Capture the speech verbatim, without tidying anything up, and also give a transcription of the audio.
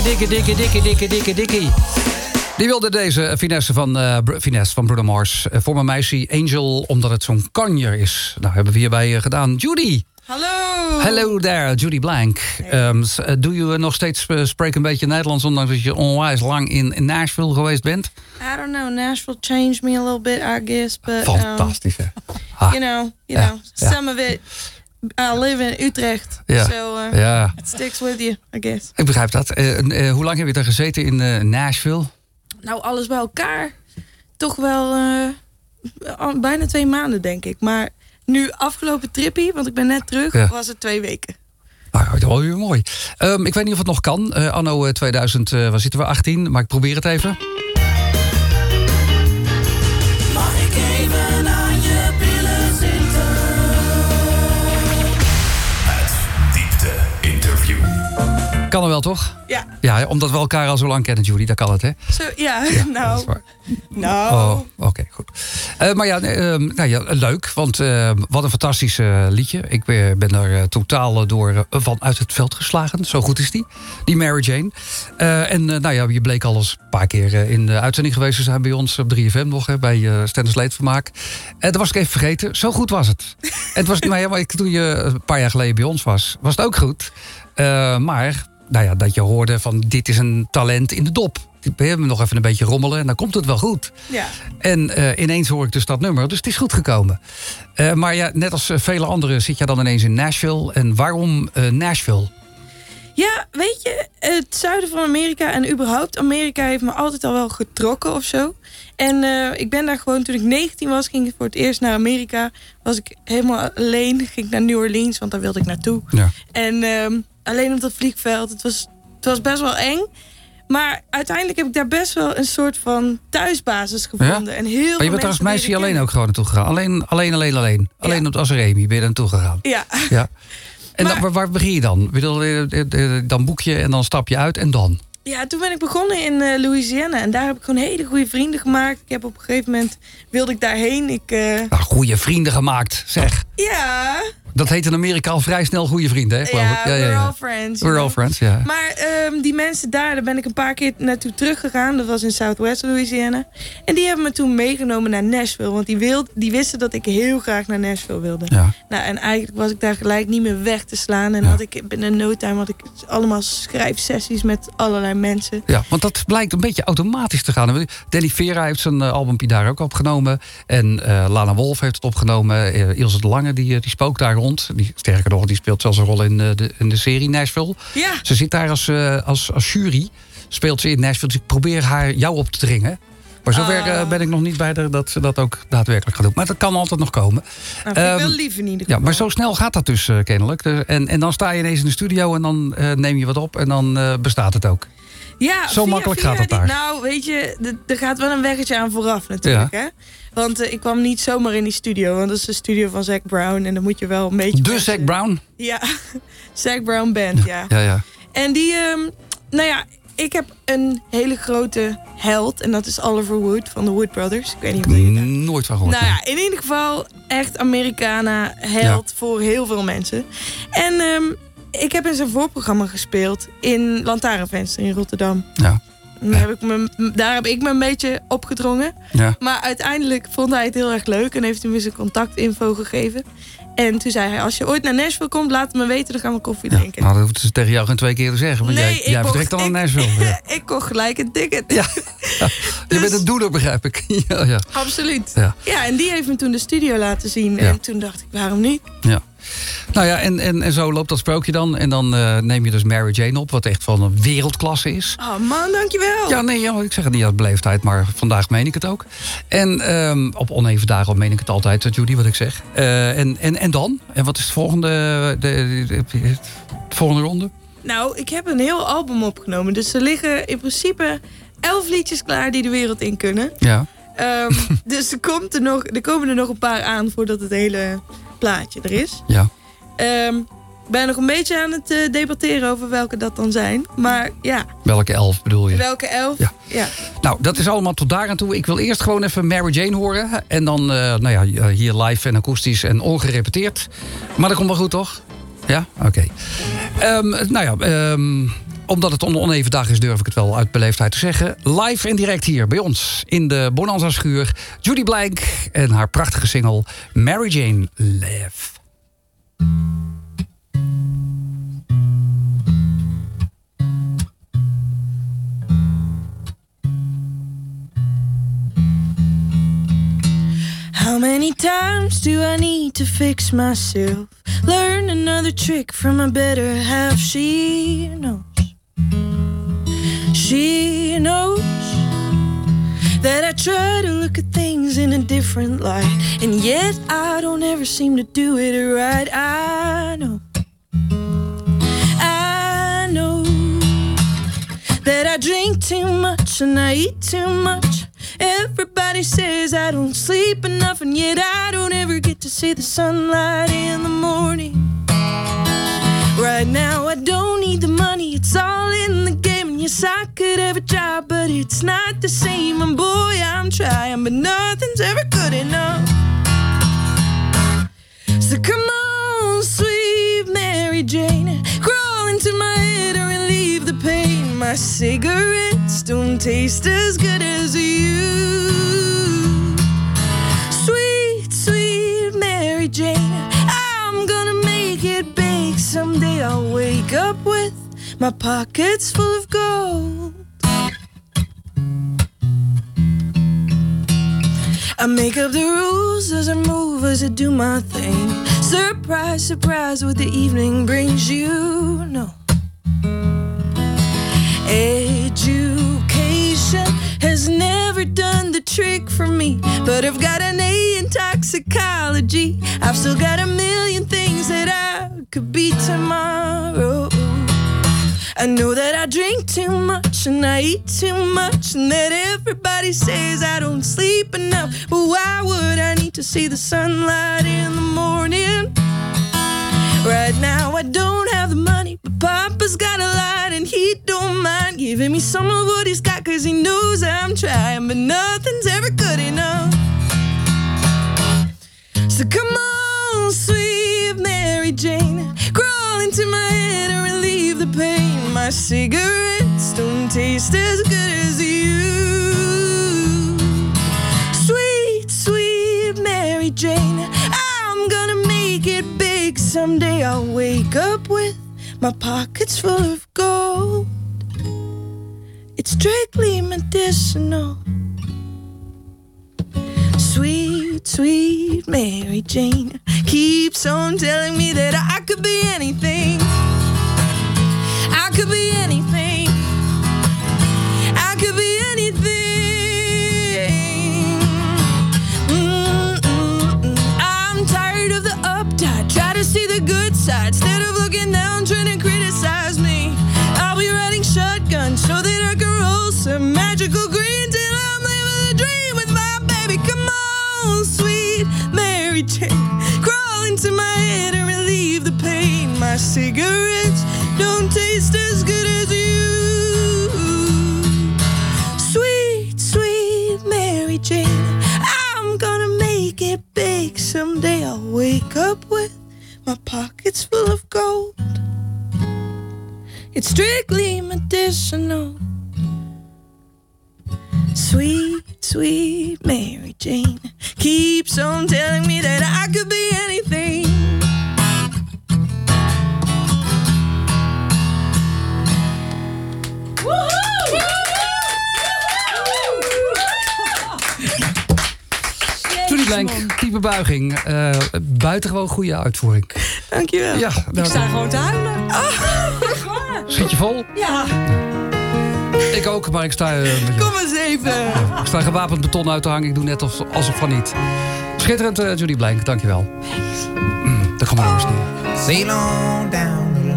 dikke, dikke, dikke, dikke, dikke, dikke. Die wilde deze finesse van, uh, finesse van Bruno Mars. Uh, voor mijn meisje Angel, omdat het zo'n kanjer is. Nou, hebben we hierbij uh, gedaan. Judy! Hallo! Hello there, Judy Blank. Um, uh, doe je nog steeds uh, spreken een beetje Nederlands... ondanks dat je onwijs lang in, in Nashville geweest bent? I don't know, Nashville changed me a little bit, I guess. But, Fantastisch, hè? Um, you know, you ja, know, ja. some of it... I live in Utrecht, ja. so uh, ja. it sticks with you, I guess. Ik begrijp dat. Uh, uh, hoe lang heb je daar gezeten in uh, Nashville? Nou, alles bij elkaar. Toch wel uh, al bijna twee maanden, denk ik. Maar nu afgelopen trippie, want ik ben net terug, ja. was het twee weken. Nou, dat is wel mooi. Um, ik weet niet of het nog kan. Uh, anno tweeduizend, uh, waar zitten we? achttien, maar ik probeer het even. Mag ik even aan je billen zitten? Het diepte-interview. Kan er wel, toch? Ja. Ja, omdat we elkaar al zo lang kennen, Judy, dat kan het, hè? Zo, ja, ja nou. Nou. Oh, oké, okay, goed. Uh, maar ja, uh, nou ja, leuk, want uh, wat een fantastisch uh, liedje. Ik uh, ben er uh, totaal door uh, van uit het veld geslagen. Zo goed is die, die Mary Jane. Uh, en uh, nou ja, je bleek al eens een paar keer uh, in de uitzending geweest te zijn bij ons op drie F M nog, hè, bij uh, Stennis Leedvermaak. Uh, dat was ik even vergeten. Zo goed was het. het was, nou ja, maar toen je een paar jaar geleden bij ons was, was het ook goed. Uh, maar... Nou ja, dat je hoorde van dit is een talent in de dop. We hebben nog even een beetje rommelen en dan komt het wel goed. Ja. En uh, ineens hoor ik dus dat nummer, dus het is goed gekomen. Uh, maar ja, net als vele anderen zit je dan ineens in Nashville. En waarom uh, Nashville? Ja, weet je, het zuiden van Amerika en überhaupt Amerika heeft me altijd al wel getrokken of zo. En uh, ik ben daar gewoon, toen ik negentien was, ging ik voor het eerst naar Amerika. Was ik helemaal alleen, ging ik naar New Orleans, want daar wilde ik naartoe. Ja. En uh, alleen op dat vliegveld, het was, het was best wel eng. Maar uiteindelijk heb ik daar best wel een soort van thuisbasis gevonden. Ja? En heel maar je bent daar als meisje alleen ook gewoon naartoe gegaan? Alleen, alleen, alleen, alleen? Ja. Alleen als Remy ben je er naartoe gegaan? Ja. ja. En maar, dan, waar, waar begin je dan? Dan boek je en dan stap je uit en dan? Ja, toen ben ik begonnen in uh, Louisiana. En daar heb ik gewoon hele goede vrienden gemaakt. Ik heb op een gegeven moment, wilde ik daarheen. Ik, uh... nou, goede vrienden gemaakt, zeg. Ja. Dat heet in Amerika al vrij snel goede vrienden, hè? Ja, ja, ja, ja, we're ja. all friends. We're all friends, ja. Maar um, die mensen daar, daar ben ik een paar keer naartoe teruggegaan. Dat was in Southwest Louisiana. En die hebben me toen meegenomen naar Nashville. Want die, wilde, die wisten dat ik heel graag naar Nashville wilde. Ja. Nou, en eigenlijk was ik daar gelijk niet meer weg te slaan. En ja. had ik binnen no time had ik allemaal schrijfsessies met allerlei mensen. Ja, want dat blijkt een beetje automatisch te gaan. Danny Vera heeft zijn albumpje daar ook opgenomen. En uh, Lana Wolf heeft het opgenomen. Uh, Ilse de Lange, die, die spookt daar rond. Die, sterker nog, die speelt zelfs een rol in de, in de serie Nashville. Ja. Ze zit daar als, uh, als, als jury. Speelt ze in Nashville. Dus ik probeer haar jou op te dringen. Maar zover uh, ben ik nog niet bij de, dat ze dat ook daadwerkelijk gaat doen. Maar dat kan altijd nog komen. Nou, vind um, ik wel lief in ieder geval. Ja, maar zo snel gaat dat dus uh, kennelijk. De, en, en dan sta je ineens in de studio en dan uh, neem je wat op en dan uh, bestaat het ook. Ja, zo via, makkelijk via gaat dat die, daar. Nou, weet je, er gaat wel een weggetje aan vooraf natuurlijk, ja. hè? Want uh, ik kwam niet zomaar in die studio, want dat is de studio van Zac Brown en dan moet je wel een beetje... De Zac Brown? Ja, Zac Brown Band, ja. Ja, ja. En die, um, nou ja, ik heb een hele grote held en dat is Oliver Wood van de Wood Brothers. Ik weet niet of je dat... Nooit van gehoord. Nou ja, in ieder geval echt Americana held ja. voor heel veel mensen. En um, ik heb in zijn voorprogramma gespeeld in Lantaarnvenster in Rotterdam. Ja. Daar heb, ik me, daar heb ik me een beetje opgedrongen. Ja. Maar uiteindelijk vond hij het heel erg leuk en heeft hij me zijn contactinfo gegeven. En toen zei hij, als je ooit naar Nashville komt, laat het me weten, dan gaan we koffie ja, drinken. Nou, dat hoeven ze tegen jou geen twee keer te zeggen. Want nee, jij, jij vertrekt dan naar Nashville. Ja. Ik kocht gelijk een ticket. Ja. Ja. Dus, je bent een doener, begrijp ik. Ja, ja. Absoluut. Ja. ja, en die heeft me toen de studio laten zien. Ja. En toen dacht ik, waarom niet? Ja. Nou ja, en, en, en zo loopt dat sprookje dan. En dan uh, neem je dus Mary Jane op, wat echt van een wereldklasse is. Oh man, dankjewel. Ja, nee, ja, ik zeg het niet uit beleefdheid, maar vandaag meen ik het ook. En um, op oneven dagen meen ik het altijd, Judy, wat ik zeg. Uh, en, en, en dan? En wat is de volgende, de, de, de, de volgende ronde? Nou, ik heb een heel album opgenomen. Dus er liggen in principe elf liedjes klaar die de wereld in kunnen. Ja. Um, dus er, komt er, nog, er komen er nog een paar aan voordat het hele plaatje er is. Ja. Um, ik ben nog een beetje aan het uh, debatteren over welke dat dan zijn. Maar ja. Welke elf bedoel je? Welke elf? Ja. ja. Nou, dat is allemaal tot daar aan toe. Ik wil eerst gewoon even Mary Jane horen. En dan, uh, nou ja, hier live en akoestisch en ongerepeteerd. Maar dat komt wel goed, toch? Ja? Oké. Okay. Um, nou ja, um, omdat het een oneven dag is, durf ik het wel uit beleefdheid te zeggen. Live en direct hier bij ons in de Bonanza-schuur. Judy Blank en haar prachtige single Mary Jane Live. How many times do I need to fix myself? Learn another trick from a better half. She knows. She knows that I try to look at things in a different light, and yet I don't ever seem to do it right. I know. I know that I drink too much and I eat too much. Everybody says I don't sleep enough, and yet I don't ever get to see the sunlight in the morning. Right now I don't need the money, it's all in the game. And yes, I could have a job, but it's not the same. And boy, I'm trying, but nothing's ever good enough. So come on, sweet Mary Jane, crawl into my head and relieve the pain. My cigarettes don't taste as good as you. Sweet, sweet Mary Jane, I'm gonna make it big. Someday I'll wake up with my pockets full of gold. I make up the rules as I move, as I do my thing. Surprise, surprise, what the evening brings, you know. Education has never done the trick for me, but I've got an A in toxicology. I've still got a million things that I could be tomorrow. I know that I drink too much and I eat too much, and that everybody says I don't sleep enough. But why would I need to see the sunlight in the morning? Right now I don't have the money, but Papa's got a lot, and he don't mind giving me some of what he's got, cause he knows I'm trying, but nothing's ever good enough. So come on, sweet Mary Jane, crawl into my head and relieve the pain. My cigarettes don't taste as good as you. Sweet, sweet Mary Jane, I'm gonna make it big. Someday I'll wake up with my pockets full of gold. It's strictly medicinal. Sweet, sweet Mary Jane keeps on telling me that I could be anything. I could be anything. I could be anything. Mm-mm-mm. I'm tired of the uptight. Try to see the good side instead of looking down, trying to criticize me. I'll be riding shotgun so that I can roll some magical green till I'm living a dream with my baby. Come on, sweet Mary Jane, crawl into my head and relieve the pain. My cigarettes don't taste as good as you. Sweet, sweet Mary Jane, I'm gonna make it big. Someday I'll wake up with my pockets full of gold. It's strictly medicinal. Sweet, sweet Mary Jane keeps on telling me that I could be anything. Judy Blank, diepe buiging. Uh, buitengewoon goede uitvoering. Dankjewel. Ja, nou, ik sta gewoon te huilen. Oh, echt waar. Schiet je vol? Ja. Ik ook, maar ik sta... Uh, Kom eens even. Ja, ik sta gewapend beton uit te hangen. Ik doe net alsof, alsof van niet. Schitterend, uh, Judy Blank. Dankjewel. Mm, dan gaan we nog eens neer. Sail on down